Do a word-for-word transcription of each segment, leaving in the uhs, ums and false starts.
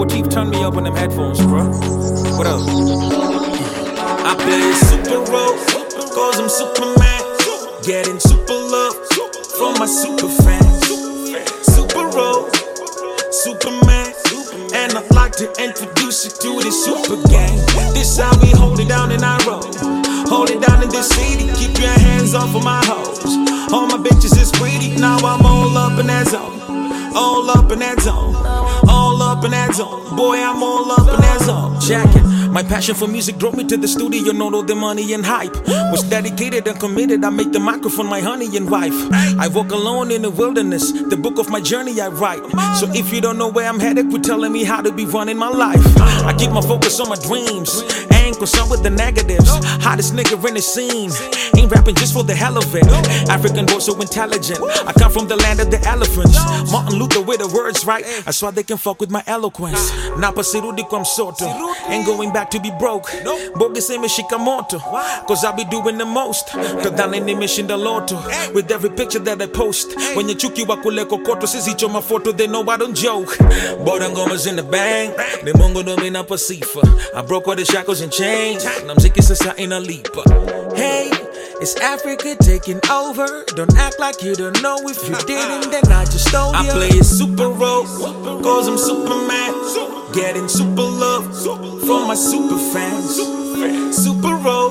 Motif, turn me up on them headphones, bro. What up? I play super role, cause I'm Superman. Getting super love from my super fans. Super role, Superman. And I'd like to introduce you to this super gang. This how we hold it down in our road. Hold it down in this city. Keep your hands off of my hoes. All my bitches is pretty. Now I'm all up in that zone. All up in that zone. All up in that zone. Boy, I'm all up in that zone. Check it. My passion for music drove me to the studio, not all the money and hype. Was dedicated and committed, I make the microphone my honey and wife. I walk alone in the wilderness, the book of my journey I write. So if you don't know where I'm headed, quit telling me how to be running my life. I keep my focus on my dreams, ain't concerned with the negatives. Hottest nigga in the scene, ain't rapping just for the hell of it. African boy so intelligent, I come from the land of the elephants. Martin Luther with the words right, that's why they can fuck with my eloquence. Napa sirudi kwa msoto, ain't going back to be broke. Bogi seme shikamoto, cause I be doing the most. Kadhani nimeshinda loto, with every picture that I post. When you chuki wa kule kokoto, sisi choma photo, they know I don't joke. Boda ngomas in the bank, ni mongo no mina pasifa. I broke all the shackles and chains, and I'm sick sasa in a leaper. Hey, it's Africa taking over. Don't act like you don't know. If you didn't, then I just told you. I play a super role, cause I'm Superman. Getting super love from my super fans. Super role,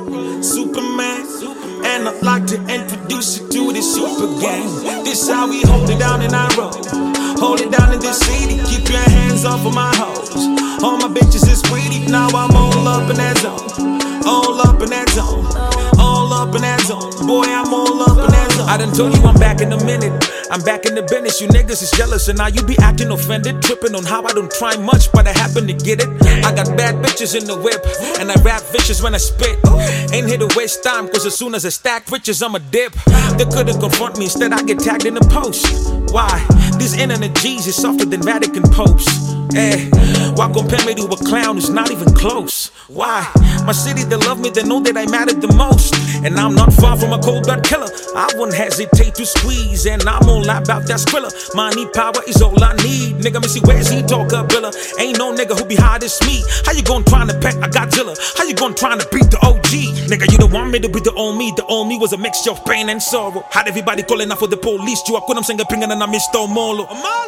Superman. And I'd like to introduce you to this super gang. This how we hold it down in our road. Hold it down in this city. Keep your hands off of my hoes. All my bitches is pretty. Now I'm all up in that zone. All up in that zone. All up in that zone. Boy, I'm all up in that zone. I done told you I'm back in a minute. I'm back in the business. You niggas is jealous, and now you be acting offended. Tripping on how I don't try much, but I happen to get it. I got bad bitches in the whip, and I rap vicious when I spit. Ain't here to waste time, cause as soon as I stack riches, I'ma dip. They couldn't confront me, instead I get tagged in the post. Why? These internet G's is softer than Vatican popes. Eh, why compare me to a clown who's not even close? Why? My city, they love me, they know that I matter the most. And I'm not far from a cold blood killer. I wouldn't hesitate to squeeze, and I'm all about that skrilla. Money, power is all I need. Nigga, me see where's he talk up, Billa? Ain't no nigga who be hard as me. How you gon' tryna pet a Godzilla? How you gon' tryna beat the O G? Nigga, you don't want me to be the old me. The old me was a mixture of pain and sorrow. Had everybody calling out for the police. You couldn't sing a pingin' and I missed Omolo.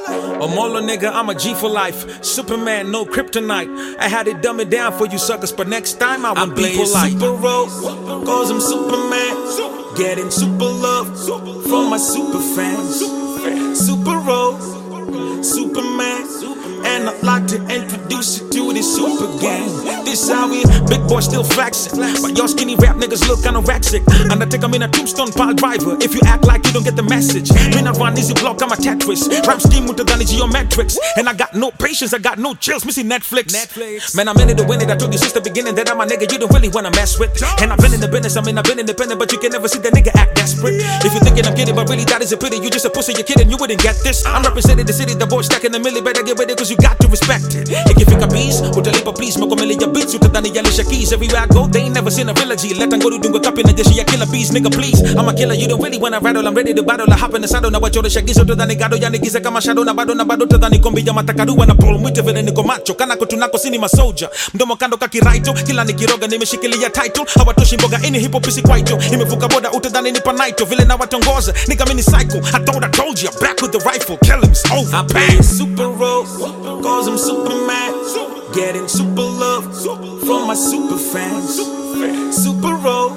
Omolo, nigga, I'm a G for life. Superman, no kryptonite. I had it dumb it down for you suckers, but next time I won't be polite. Super role, cause I'm Superman. Getting super love from my super fans. Super role, Superman. And I'd like to introduce you to this super gang. This how we, big boy still flexing, but your skinny rap niggas look anorexic. And I take them in a tombstone pile driver. If you act like you don't get the message, me not run easy block, I'm a Tetris. Rap scheme with the gun is geometrics. And I got no patience, I got no chills, missing Netflix. Netflix. Man, I'm in it to win it. I told you since the beginning that I'm a nigga you don't really wanna mess with. And I've been in the business, I mean I've been independent, but you can never see the nigga act desperate. If you thinking I'm kidding, but really that is a pity. You just a pussy, you're kidding, you wouldn't get this. I'm representing the city, the boy stacking the milli. Better get ready cause you got to respect it. Ikifika bees, utalipa please, makomelia beats, utadhani yalisha keys. Everywhere I go, they ain't never seen a villagy. Let them go to dunga kapi na jeshi ya killer bees, nigga please. I'm a killer, you don't really wanna rattle, I'm ready to battle. I hop in the saddle, na wachore shagizo, utadhani gado, yanigiza kama shadow, na bado, na bado, utadhani kombi ya matakaru, na polo mwite vile niko macho, kanako tunako sini masoja. Mdomo kando kakiraito, kila nikiroga, nimeshikilia title. Hawatoshi mboga, ini hip hop isi kwaito. Imevuka boda, utadhani nipa naito, vile na watongoza, nigga mini psycho. I thought I told you, back with the rifle, kill him, it's over. I play a super role, cause I'm Superman. Getting super love from my super fans. Super role,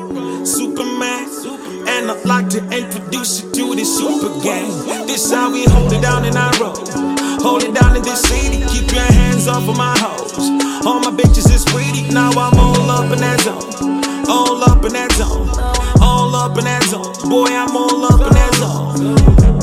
Superman. And I'd like to introduce you to this super gang. This how we hold it down in our road. Hold it down in this city. Keep your hands off of my hoes. All my bitches is pretty. Now I'm all up in that zone. All up in that zone. All up in that zone. Boy, I'm all up in that zone.